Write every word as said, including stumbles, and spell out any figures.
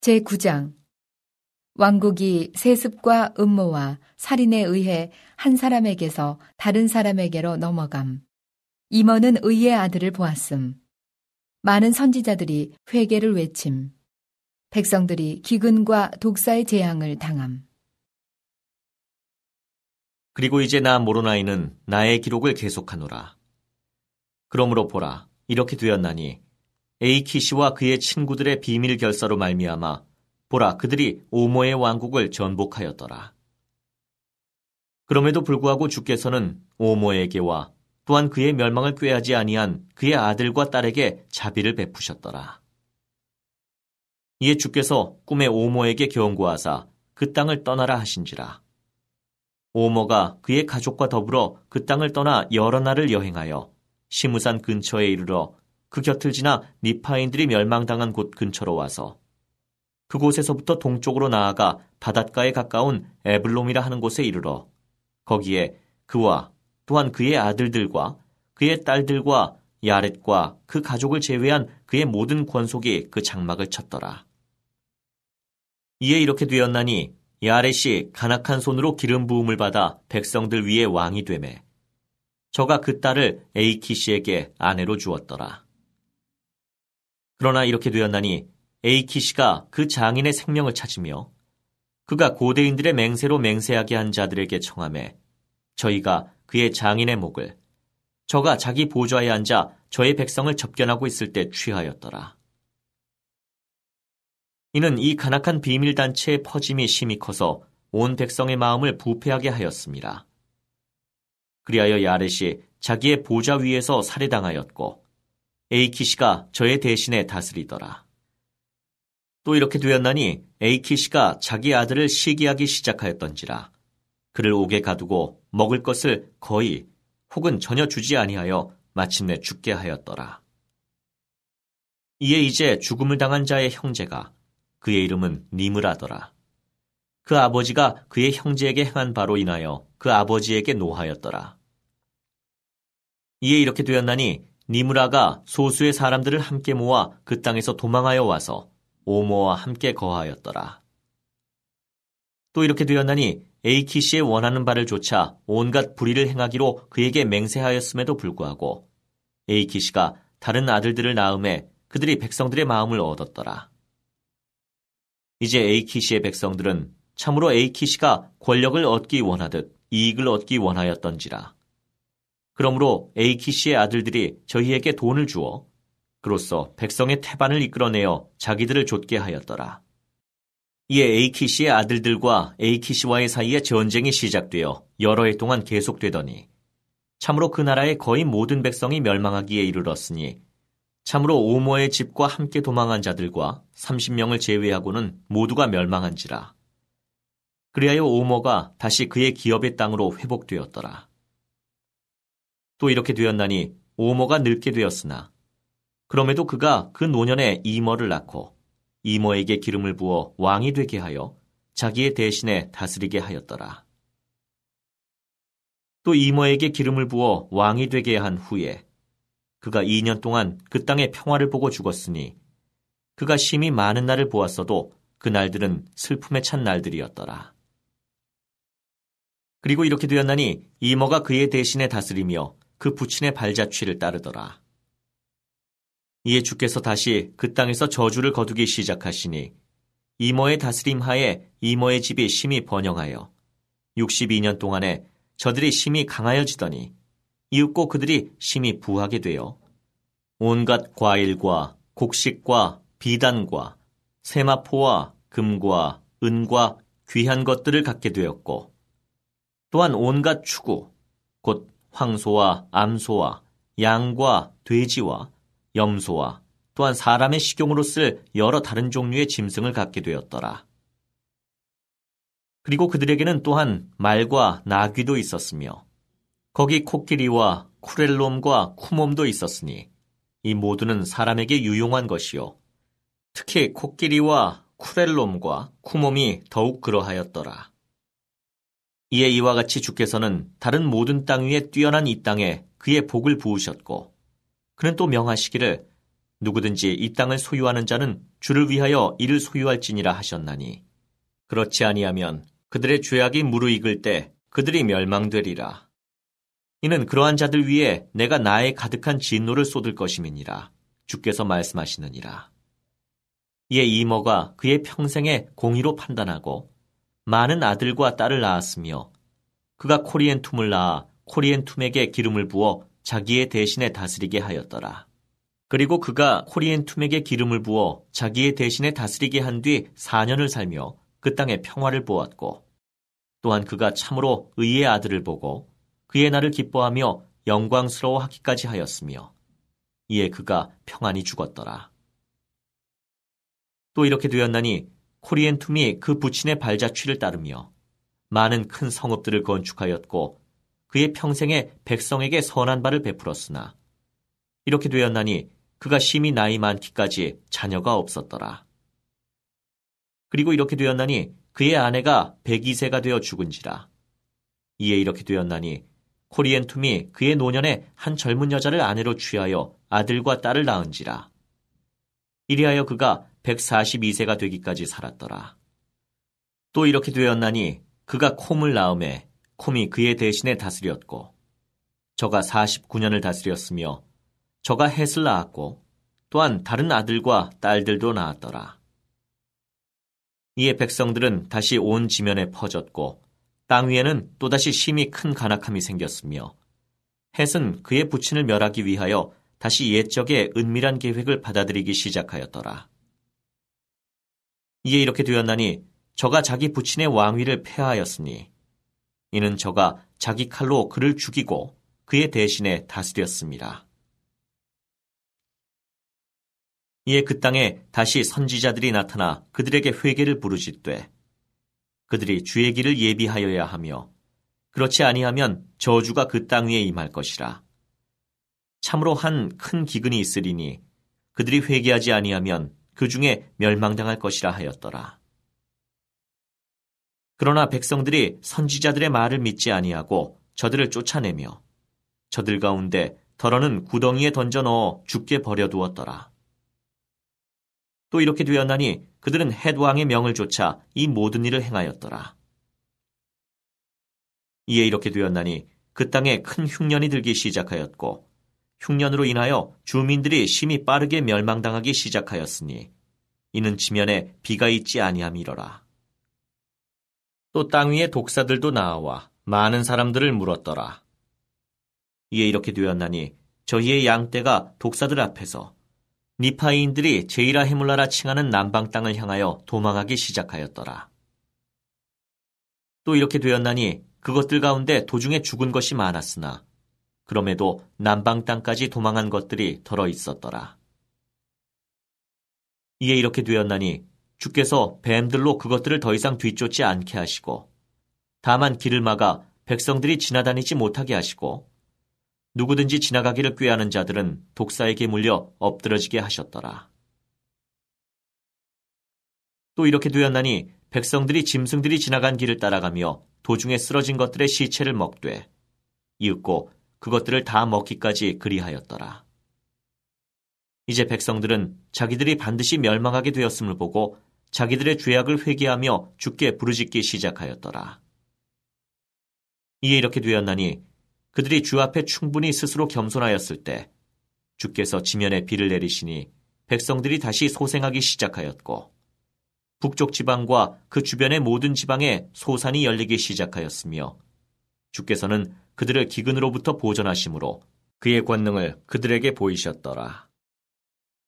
제구 장 왕국이 세습과 음모와 살인에 의해 한 사람에게서 다른 사람에게로 넘어감. 임원은 의의 아들을 보았음. 많은 선지자들이 회개를 외침. 백성들이 기근과 독사의 재앙을 당함. 그리고 이제 나 모로나이는 나의 기록을 계속하노라. 그러므로 보라, 이렇게 되었나니 에이키시와 그의 친구들의 비밀 결사로 말미암아 보라, 그들이 오모의 왕국을 전복하였더라. 그럼에도 불구하고 주께서는 오모에게와 또한 그의 멸망을 꾀하지 아니한 그의 아들과 딸에게 자비를 베푸셨더라. 이에 주께서 꿈에 오모에게 경고하사 그 땅을 떠나라 하신지라. 오모가 그의 가족과 더불어 그 땅을 떠나 여러 날을 여행하여 시무산 근처에 이르러 그 곁을 지나 니파인들이 멸망당한 곳 근처로 와서 그곳에서부터 동쪽으로 나아가 바닷가에 가까운 에블롬이라 하는 곳에 이르러 거기에 그와 또한 그의 아들들과 그의 딸들과 야렛과 그 가족을 제외한 그의 모든 권속이 그 장막을 쳤더라. 이에 이렇게 되었나니 야렛이 간악한 손으로 기름 부음을 받아 백성들 위에 왕이 되매 저가 그 딸을 에이키시에게 아내로 주었더라. 그러나 이렇게 되었나니 에이키시가 그 장인의 생명을 찾으며 그가 고대인들의 맹세로 맹세하게 한 자들에게 청하매 저희가 그의 장인의 목을 저가 자기 보좌에 앉아 저의 백성을 접견하고 있을 때 취하였더라. 이는 이 간악한 비밀단체의 퍼짐이 심히 커서 온 백성의 마음을 부패하게 하였습니다. 그리하여 야렛이 자기의 보좌 위에서 살해당하였고 에이키시가 저의 대신에 다스리더라. 또 이렇게 되었나니 에이키시가 자기 아들을 시기하기 시작하였던지라. 그를 옥에 가두고 먹을 것을 거의 혹은 전혀 주지 아니하여 마침내 죽게 하였더라. 이에 이제 죽음을 당한 자의 형제가 그의 이름은 니므라더라. 그 아버지가 그의 형제에게 행한 바로 인하여 그 아버지에게 노하였더라. 이에 이렇게 되었나니 니므라가 소수의 사람들을 함께 모아 그 땅에서 도망하여 와서 오모와 함께 거하였더라. 또 이렇게 되었나니 에이키시의 원하는 바를 좇아 온갖 불의를 행하기로 그에게 맹세하였음에도 불구하고 에이키시가 다른 아들들을 낳음에 그들이 백성들의 마음을 얻었더라. 이제 에이키시의 백성들은 참으로 에이키시가 권력을 얻기 원하듯 이익을 얻기 원하였던지라. 그러므로 에이키시의 아들들이 저희에게 돈을 주어 그로써 백성의 태반을 이끌어내어 자기들을 좇게 하였더라. 이에 에이키시의 아들들과 에이키시와의 사이에 전쟁이 시작되어 여러 해 동안 계속되더니 참으로 그 나라의 거의 모든 백성이 멸망하기에 이르렀으니 참으로 오모의 집과 함께 도망한 자들과 삼십 명을 제외하고는 모두가 멸망한지라. 그리하여 오모가 다시 그의 기업의 땅으로 회복되었더라. 또 이렇게 되었나니 오모가 늙게 되었으나 그럼에도 그가 그 노년에 이머를 낳고 이모에게 기름을 부어 왕이 되게 하여 자기의 대신에 다스리게 하였더라. 또 이모에게 기름을 부어 왕이 되게 한 후에 그가 이 년 동안 그 땅의 평화를 보고 죽었으니 그가 심히 많은 날을 보았어도 그 날들은 슬픔에 찬 날들이었더라. 그리고 이렇게 되었나니 이모가 그의 대신에 다스리며 그 부친의 발자취를 따르더라. 이에 주께서 다시 그 땅에서 저주를 거두기 시작하시니 이모의 다스림 하에 이모의 집이 심히 번영하여 육십이 년 동안에 저들이 심히 강하여지더니 이윽고 그들이 심히 부하게 되어 온갖 과일과 곡식과 비단과 세마포와 금과 은과 귀한 것들을 갖게 되었고 또한 온갖 추구 곧 황소와 암소와 양과 돼지와 염소와 또한 사람의 식용으로 쓸 여러 다른 종류의 짐승을 갖게 되었더라. 그리고 그들에게는 또한 말과 나귀도 있었으며 거기 코끼리와 쿠렐롬과 쿠mom도 있었으니 이 모두는 사람에게 유용한 것이요 특히 코끼리와 쿠렐롬과 쿠mom이 더욱 그러하였더라. 이에 이와 같이 주께서는 다른 모든 땅 위에 뛰어난 이 땅에 그의 복을 부으셨고 그는 또 명하시기를 누구든지 이 땅을 소유하는 자는 주를 위하여 이를 소유할지니라 하셨나니 그렇지 아니하면 그들의 죄악이 무르익을 때 그들이 멸망되리라. 이는 그러한 자들 위에 내가 나의 가득한 진노를 쏟을 것임이니라. 주께서 말씀하시느니라. 이에 이모가 그의 평생에 공의로 판단하고 많은 아들과 딸을 낳았으며 그가 코리엔툼을 낳아 코리엔툼에게 기름을 부어 자기의 대신에 다스리게 하였더라. 그리고 그가 코리엔툼에게 기름을 부어 자기의 대신에 다스리게 한 뒤 사 년을 살며 그 땅에 평화를 보았고 또한 그가 참으로 의의 아들을 보고 그의 날을 기뻐하며 영광스러워하기까지 하였으며 이에 그가 평안히 죽었더라. 또 이렇게 되었나니 코리엔툼이 그 부친의 발자취를 따르며 많은 큰 성읍들을 건축하였고 그의 평생에 백성에게 선한 바를 베풀었으나 이렇게 되었나니 그가 심히 나이 많기까지 자녀가 없었더라. 그리고 이렇게 되었나니 그의 아내가 백이 세가 되어 죽은지라. 이에 이렇게 되었나니 코리엔툼이 그의 노년에 한 젊은 여자를 아내로 취하여 아들과 딸을 낳은지라. 이리하여 그가 백사십이 세가 되기까지 살았더라. 또 이렇게 되었나니 그가 콤을 낳음에 콤이 그의 대신에 다스렸고 저가 사십구 년을 다스렸으며 저가 헷을 낳았고 또한 다른 아들과 딸들도 낳았더라. 이에 백성들은 다시 온 지면에 퍼졌고 땅 위에는 또다시 심히 큰 간악함이 생겼으며 헷은 그의 부친을 멸하기 위하여 다시 옛적의 은밀한 계획을 받아들이기 시작하였더라. 이에 이렇게 되었나니 저가 자기 부친의 왕위를 폐하였으니 이는 저가 자기 칼로 그를 죽이고 그의 대신에 다스렸습니다. 이에 그 땅에 다시 선지자들이 나타나 그들에게 회개를 부르짖되 그들이 주의 길을 예비하여야 하며 그렇지 아니하면 저주가 그 땅 위에 임할 것이라. 참으로 한 큰 기근이 있으리니 그들이 회개하지 아니하면 그 중에 멸망당할 것이라 하였더라. 그러나 백성들이 선지자들의 말을 믿지 아니하고 저들을 쫓아내며 저들 가운데 더러는 구덩이에 던져 넣어 죽게 버려두었더라. 또 이렇게 되었나니 그들은 헷 왕의 명을 좇아 이 모든 일을 행하였더라. 이에 이렇게 되었나니 그 땅에 큰 흉년이 들기 시작하였고 흉년으로 인하여 주민들이 심히 빠르게 멸망당하기 시작하였으니 이는 지면에 비가 있지 아니함이로라. 또 땅 위에 독사들도 나와 많은 사람들을 물었더라. 이에 이렇게 되었나니 저희의 양떼가 독사들 앞에서 니파이인들이 제이라 헤물라라 칭하는 남방 땅을 향하여 도망하기 시작하였더라. 또 이렇게 되었나니 그것들 가운데 도중에 죽은 것이 많았으나 그럼에도 남방 땅까지 도망한 것들이 덜어 있었더라. 이에 이렇게 되었나니 주께서 뱀들로 그것들을 더 이상 뒤쫓지 않게 하시고 다만 길을 막아 백성들이 지나다니지 못하게 하시고 누구든지 지나가기를 꾀하는 자들은 독사에게 물려 엎드러지게 하셨더라. 또 이렇게 되었나니 백성들이 짐승들이 지나간 길을 따라가며 도중에 쓰러진 것들의 시체를 먹되 이윽고 그것들을 다 먹기까지 그리하였더라. 이제 백성들은 자기들이 반드시 멸망하게 되었음을 보고 자기들의 죄악을 회개하며 주께 부르짖기 시작하였더라. 이에 이렇게 되었나니 그들이 주 앞에 충분히 스스로 겸손하였을 때 주께서 지면에 비를 내리시니 백성들이 다시 소생하기 시작하였고 북쪽 지방과 그 주변의 모든 지방에 소산이 열리기 시작하였으며 주께서는 그들을 기근으로부터 보전하심으로 그의 권능을 그들에게 보이셨더라.